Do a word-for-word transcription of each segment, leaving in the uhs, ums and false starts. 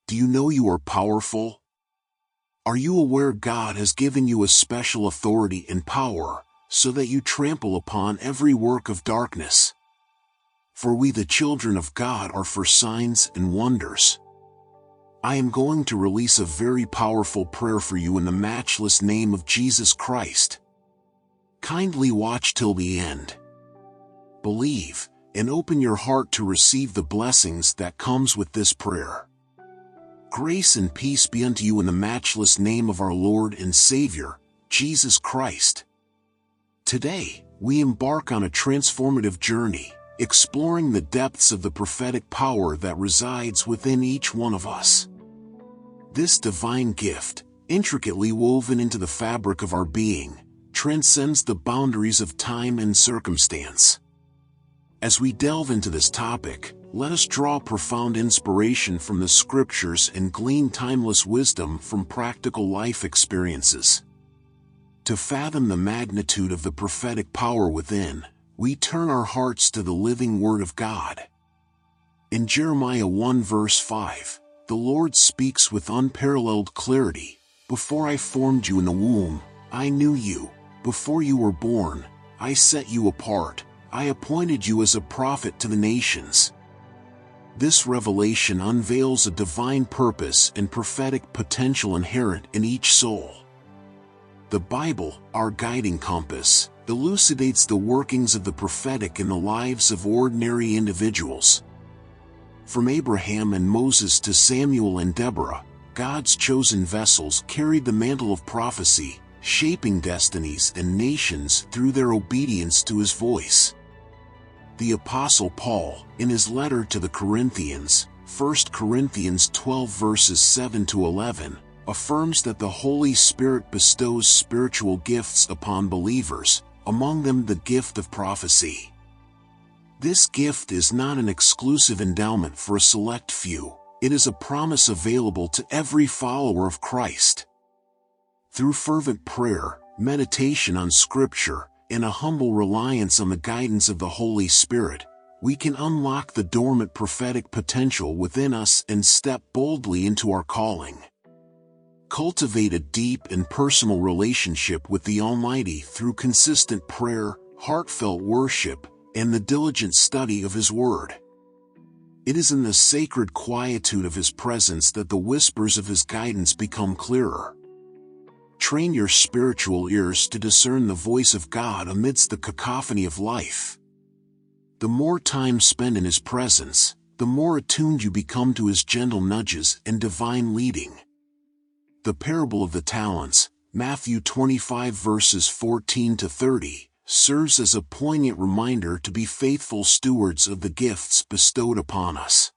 Do you know you are powerful? Are you aware God has given you a special authority and power, so that you trample upon every work of darkness? For we the children of God are for signs and wonders. I am going to release a very powerful prayer for you in the matchless name of Jesus Christ. Kindly watch till the end. Believe, and open your heart to receive the blessings that comes with this prayer. Grace and peace be unto you in the matchless name of our Lord and Savior, Jesus Christ. Today, we embark on a transformative journey, exploring the depths of the prophetic power that resides within each one of us. This divine gift, intricately woven into the fabric of our being, transcends the boundaries of time and circumstance. As we delve into this topic, let us draw profound inspiration from the scriptures and glean timeless wisdom from practical life experiences. To fathom the magnitude of the prophetic power within, we turn our hearts to the living Word of God. In Jeremiah one verse five, the Lord speaks with unparalleled clarity, "Before I formed you in the womb, I knew you. Before you were born, I set you apart. I appointed you as a prophet to the nations." This revelation unveils a divine purpose and prophetic potential inherent in each soul. The Bible, our guiding compass, elucidates the workings of the prophetic in the lives of ordinary individuals. From Abraham and Moses to Samuel and Deborah, God's chosen vessels carried the mantle of prophecy, shaping destinies and nations through their obedience to His voice. The Apostle Paul, in his letter to the Corinthians, First Corinthians twelve verses seven to eleven, affirms that the Holy Spirit bestows spiritual gifts upon believers, among them the gift of prophecy. This gift is not an exclusive endowment for a select few, it is a promise available to every follower of Christ. Through fervent prayer, meditation on Scripture, and a humble reliance on the guidance of the Holy Spirit, we can unlock the dormant prophetic potential within us and step boldly into our calling. Cultivate a deep and personal relationship with the Almighty through consistent prayer, heartfelt worship, and the diligent study of His Word. It is in the sacred quietude of His presence that the whispers of His guidance become clearer. Train your spiritual ears to discern the voice of God amidst the cacophony of life. The more time spent in His presence, the more attuned you become to His gentle nudges and divine leading. The parable of the talents, Matthew twenty-five verses fourteen to thirty, serves as a poignant reminder to be faithful stewards of the gifts bestowed upon us.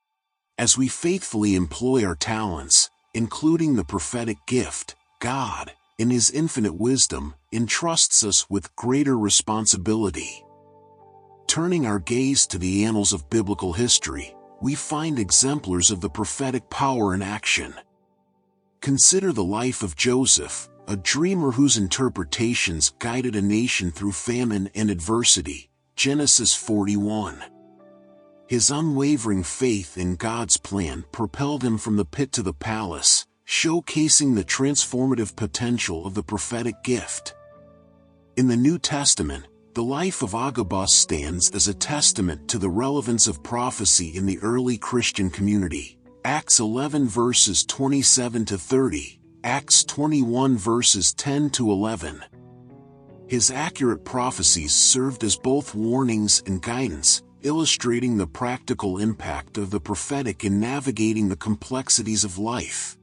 As we faithfully employ our talents, including the prophetic gift, God, in His infinite wisdom, entrusts us with greater responsibility. Turning our gaze to the annals of biblical history, we find exemplars of the prophetic power in action. Consider the life of Joseph, a dreamer whose interpretations guided a nation through famine and adversity, Genesis forty-one. His unwavering faith in God's plan propelled him from the pit to the palace, showcasing the transformative potential of the prophetic gift. In the New Testament, the life of Agabus stands as a testament to the relevance of prophecy in the early Christian community. Acts eleven verses twenty-seven to thirty, Acts twenty-one verses ten to eleven. His accurate prophecies served as both warnings and guidance, illustrating the practical impact of the prophetic in navigating the complexities of life.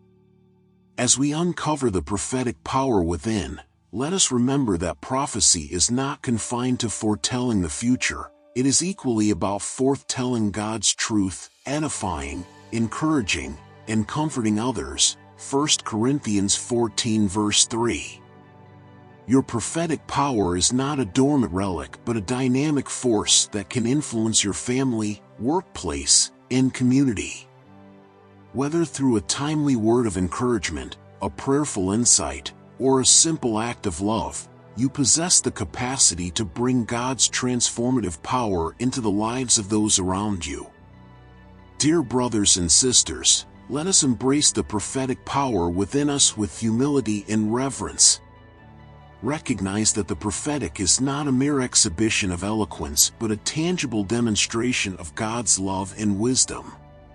As we uncover the prophetic power within, let us remember that prophecy is not confined to foretelling the future, it is equally about foretelling God's truth, edifying, encouraging, and comforting others. First Corinthians fourteen verse three. Your prophetic power is not a dormant relic but a dynamic force that can influence your family, workplace, and community. Whether through a timely word of encouragement, a prayerful insight, or a simple act of love, you possess the capacity to bring God's transformative power into the lives of those around you. Dear brothers and sisters, let us embrace the prophetic power within us with humility and reverence. Recognize that the prophetic is not a mere exhibition of eloquence but a tangible demonstration of God's love and wisdom.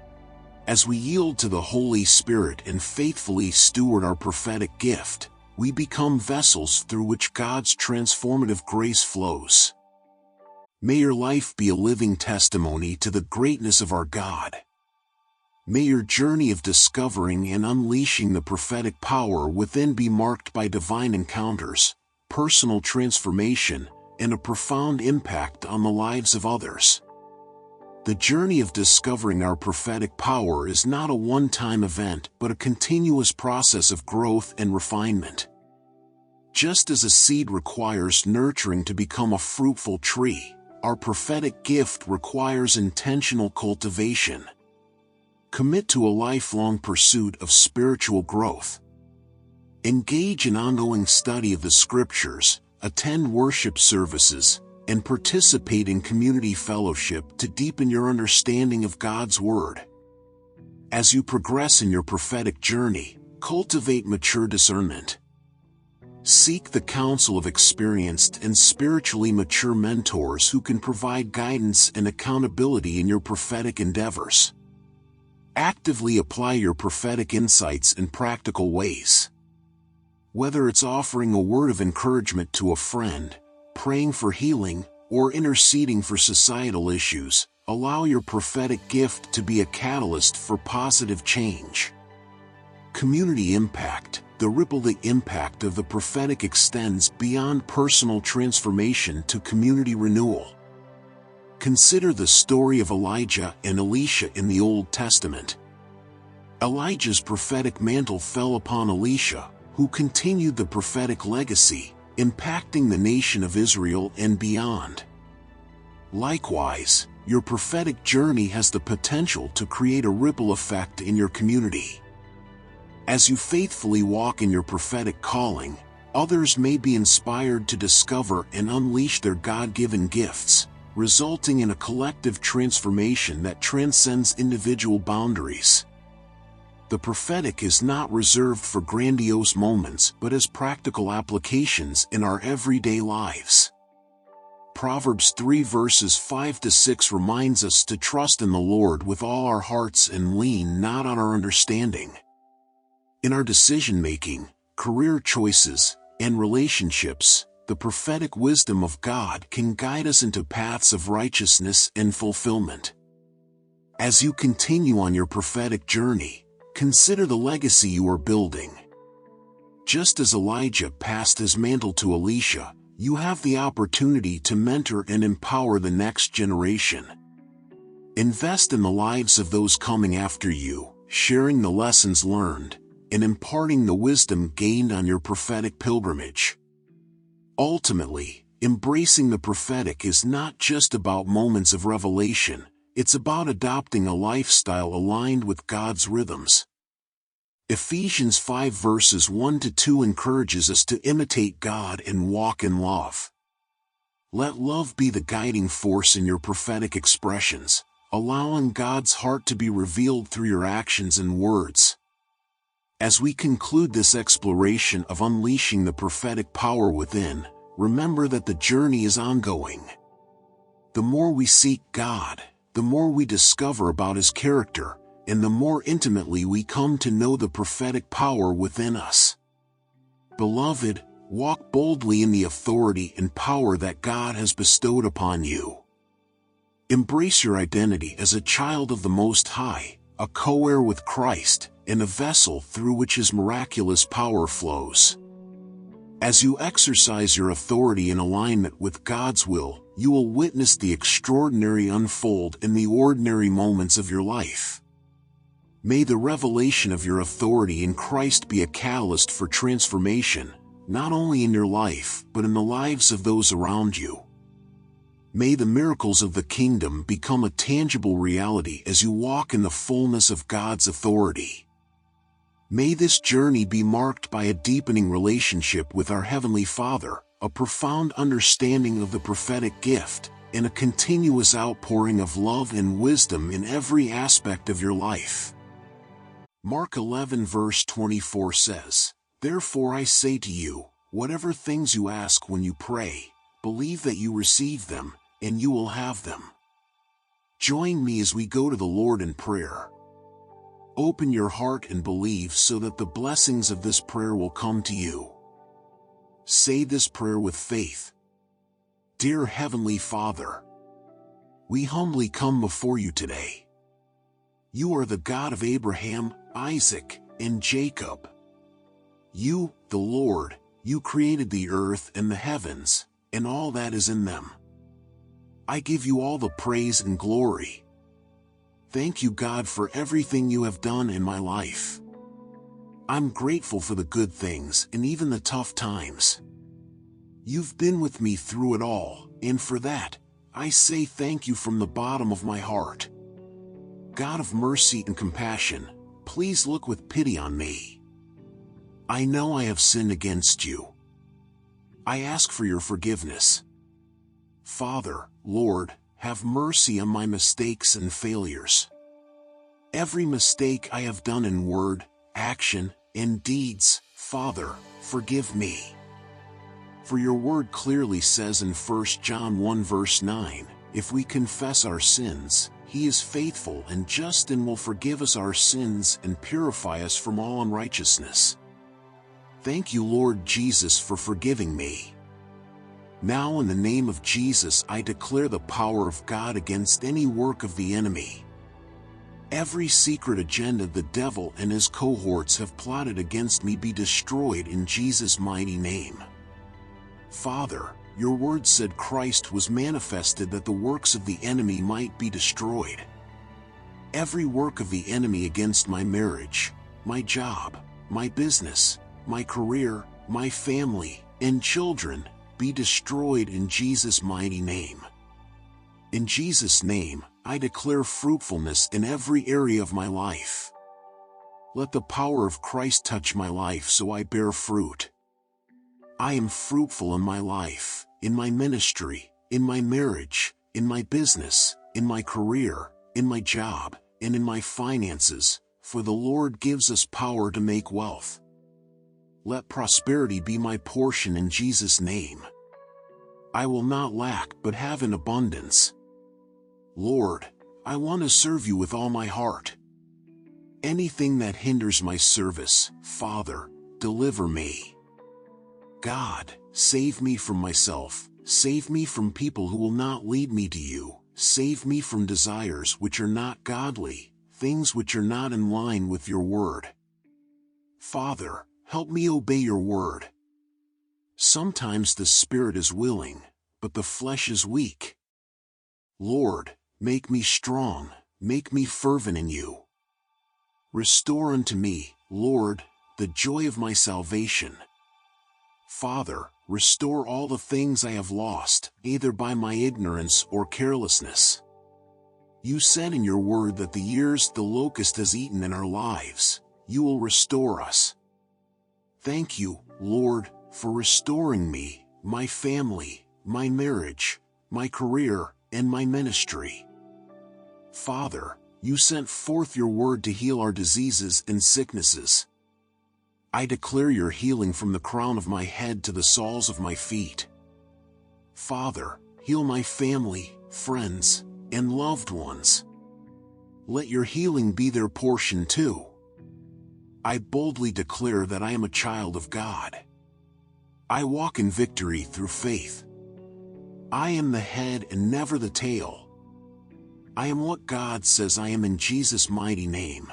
As we yield to the Holy Spirit and faithfully steward our prophetic gift, we become vessels through which God's transformative grace flows. May your life be a living testimony to the greatness of our God. May your journey of discovering and unleashing the prophetic power within be marked by divine encounters, personal transformation, and a profound impact on the lives of others. The journey of discovering our prophetic power is not a one-time event but a continuous process of growth and refinement. Just as a seed requires nurturing to become a fruitful tree, our prophetic gift requires intentional cultivation. Commit to a lifelong pursuit of spiritual growth. Engage in ongoing study of the Scriptures, attend worship services, and participate in community fellowship to deepen your understanding of God's Word. As you progress in your prophetic journey, cultivate mature discernment. Seek the counsel of experienced and spiritually mature mentors who can provide guidance and accountability in your prophetic endeavors. Actively apply your prophetic insights in practical ways. Whether it's offering a word of encouragement to a friend, praying for healing, or interceding for societal issues, allow your prophetic gift to be a catalyst for positive change. Community impact. The ripple impact of the prophetic extends beyond personal transformation to community renewal. Consider the story of Elijah and Elisha in the Old Testament. Elijah's prophetic mantle fell upon Elisha, who continued the prophetic legacy, impacting the nation of Israel and beyond. Likewise, your prophetic journey has the potential to create a ripple effect in your community. As you faithfully walk in your prophetic calling, others may be inspired to discover and unleash their God-given gifts, resulting in a collective transformation that transcends individual boundaries. The prophetic is not reserved for grandiose moments but has practical applications in our everyday lives. Proverbs three verses five to six reminds us to trust in the Lord with all our hearts and lean not on our understanding. In our decision-making, career choices, and relationships, the prophetic wisdom of God can guide us into paths of righteousness and fulfillment. As you continue on your prophetic journey, consider the legacy you are building. Just as Elijah passed his mantle to Elisha, you have the opportunity to mentor and empower the next generation. Invest in the lives of those coming after you, sharing the lessons learned, and imparting the wisdom gained on your prophetic pilgrimage. Ultimately, embracing the prophetic is not just about moments of revelation, it's about adopting a lifestyle aligned with God's rhythms. Ephesians five verses one to two encourages us to imitate God and walk in love. Let love be the guiding force in your prophetic expressions, allowing God's heart to be revealed through your actions and words. As we conclude this exploration of unleashing the prophetic power within, remember that the journey is ongoing. The more we seek God, the more we discover about His character, and the more intimately we come to know the prophetic power within us. Beloved, walk boldly in the authority and power that God has bestowed upon you. Embrace your identity as a child of the Most High, a co-heir with Christ, and a vessel through which His miraculous power flows. As you exercise your authority in alignment with God's will, you will witness the extraordinary unfold in the ordinary moments of your life. May the revelation of your authority in Christ be a catalyst for transformation, not only in your life but in the lives of those around you. May the miracles of the kingdom become a tangible reality as you walk in the fullness of God's authority. May this journey be marked by a deepening relationship with our Heavenly Father, a profound understanding of the prophetic gift, and a continuous outpouring of love and wisdom in every aspect of your life. Mark eleven verse twenty-four says, "Therefore I say to you, whatever things you ask when you pray, believe that you receive them, and you will have them." Join me as we go to the Lord in prayer. Open your heart and believe so that the blessings of this prayer will come to you. Say this prayer with faith. Dear Heavenly Father, we humbly come before you today. You are the God of Abraham, Isaac, and Jacob. You, the Lord, you created the earth and the heavens, and all that is in them. I give you all the praise and glory. Thank you, God, for everything you have done in my life. I'm grateful for the good things and even the tough times. You've been with me through it all, and for that, I say thank you from the bottom of my heart. God of mercy and compassion, please look with pity on me. I know I have sinned against you. I ask for your forgiveness. Father, Lord, have mercy on my mistakes and failures. Every mistake I have done in word, action, and deeds, Father, forgive me. For your word clearly says in First John one verse nine, if we confess our sins, He is faithful and just and will forgive us our sins and purify us from all unrighteousness. Thank you, Lord Jesus, for forgiving me. Now in the name of Jesus I declare the power of God against any work of the enemy. Every secret agenda the devil and his cohorts have plotted against me be destroyed in Jesus' mighty name. Father, your word said Christ was manifested that the works of the enemy might be destroyed. Every work of the enemy against my marriage, my job, my business, my career, my family, and children, be destroyed in Jesus' mighty name. In Jesus' name, I declare fruitfulness in every area of my life. Let the power of Christ touch my life so I bear fruit. I am fruitful in my life, in my ministry, in my marriage, in my business, in my career, in my job, and in my finances, for the Lord gives us power to make wealth. Let prosperity be my portion in Jesus' name. I will not lack but have in abundance. Lord, I want to serve you with all my heart. Anything that hinders my service, Father, deliver me. God, save me from myself, save me from people who will not lead me to you, save me from desires which are not godly, things which are not in line with your word. Father, help me obey your word. Sometimes the spirit is willing, but the flesh is weak. Lord, make me strong, make me fervent in you. Restore unto me, Lord, the joy of my salvation. Father, restore all the things I have lost, either by my ignorance or carelessness. You said in your word that the years the locust has eaten in our lives, you will restore us. Thank you, Lord, for restoring me, my family, my marriage, my career, and my ministry. Father, you sent forth your word to heal our diseases and sicknesses. I declare your healing from the crown of my head to the soles of my feet. Father, heal my family, friends, and loved ones. Let your healing be their portion too. I boldly declare that I am a child of God. I walk in victory through faith. I am the head and never the tail. I am what God says I am in Jesus' mighty name.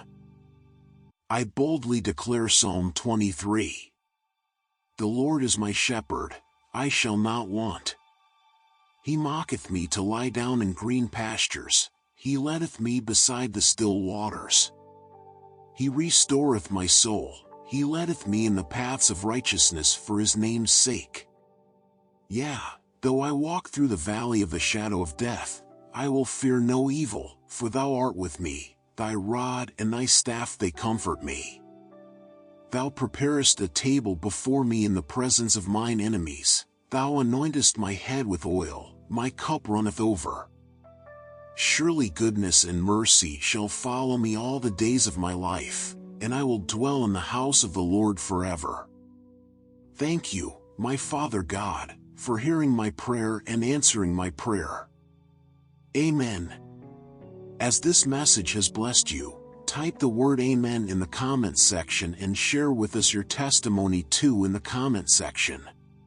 I boldly declare Psalm twenty-three. The Lord is my shepherd, I shall not want. He maketh me to lie down in green pastures, he leadeth me beside the still waters. He restoreth my soul, he leadeth me in the paths of righteousness for his name's sake. Yea, though I walk through the valley of the shadow of death, I will fear no evil, for thou art with me, thy rod and thy staff they comfort me. Thou preparest a table before me in the presence of mine enemies, thou anointest my head with oil, my cup runneth over. Surely goodness and mercy shall follow me all the days of my life, and I will dwell in the house of the Lord forever. Thank you, my Father God, for hearing my prayer and answering my prayer. Amen. As this message has blessed you, type the word Amen in the comments section and share with us your testimony too in the comment section.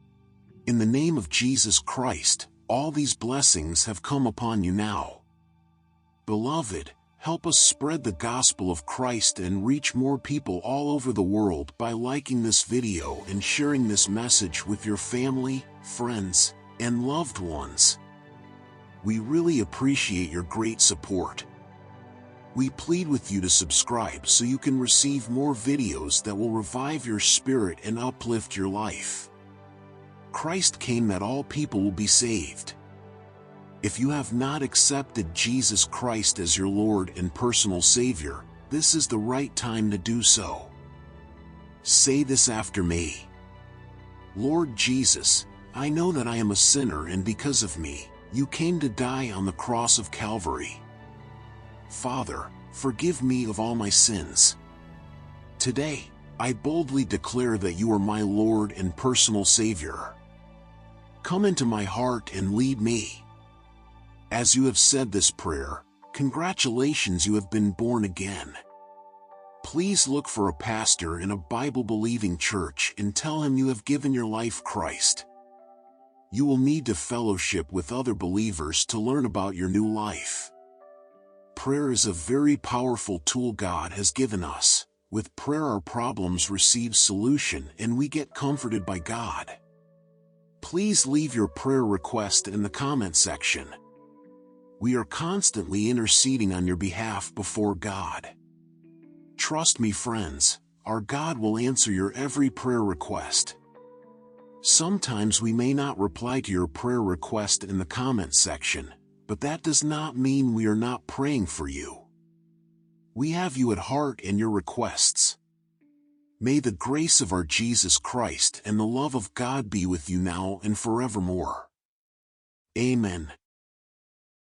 In the name of Jesus Christ, all these blessings have come upon you now. Beloved, help us spread the gospel of Christ and reach more people all over the world by liking this video and sharing this message with your family, friends, and loved ones. We really appreciate your great support. We plead with you to subscribe so you can receive more videos that will revive your spirit and uplift your life. Christ came that all people will be saved. If you have not accepted Jesus Christ as your Lord and personal Savior, this is the right time to do so. Say this after me. Lord Jesus, I know that I am a sinner, and because of me, you came to die on the cross of Calvary. Father, forgive me of all my sins. Today, I boldly declare that you are my Lord and personal Savior. Come into my heart and lead me. As you have said this prayer, congratulations, you have been born again. Please look for a pastor in a Bible-believing church and tell him you have given your life to Christ. You will need to fellowship with other believers to learn about your new life. Prayer is a very powerful tool God has given us. With prayer, our problems receive solution and we get comforted by God. Please leave your prayer request in the comment section. We are constantly interceding on your behalf before God. Trust me, friends, our God will answer your every prayer request. Sometimes we may not reply to your prayer request in the comment section, but that does not mean we are not praying for you. We have you at heart and your requests. May the grace of our Jesus Christ and the love of God be with you now and forevermore. Amen.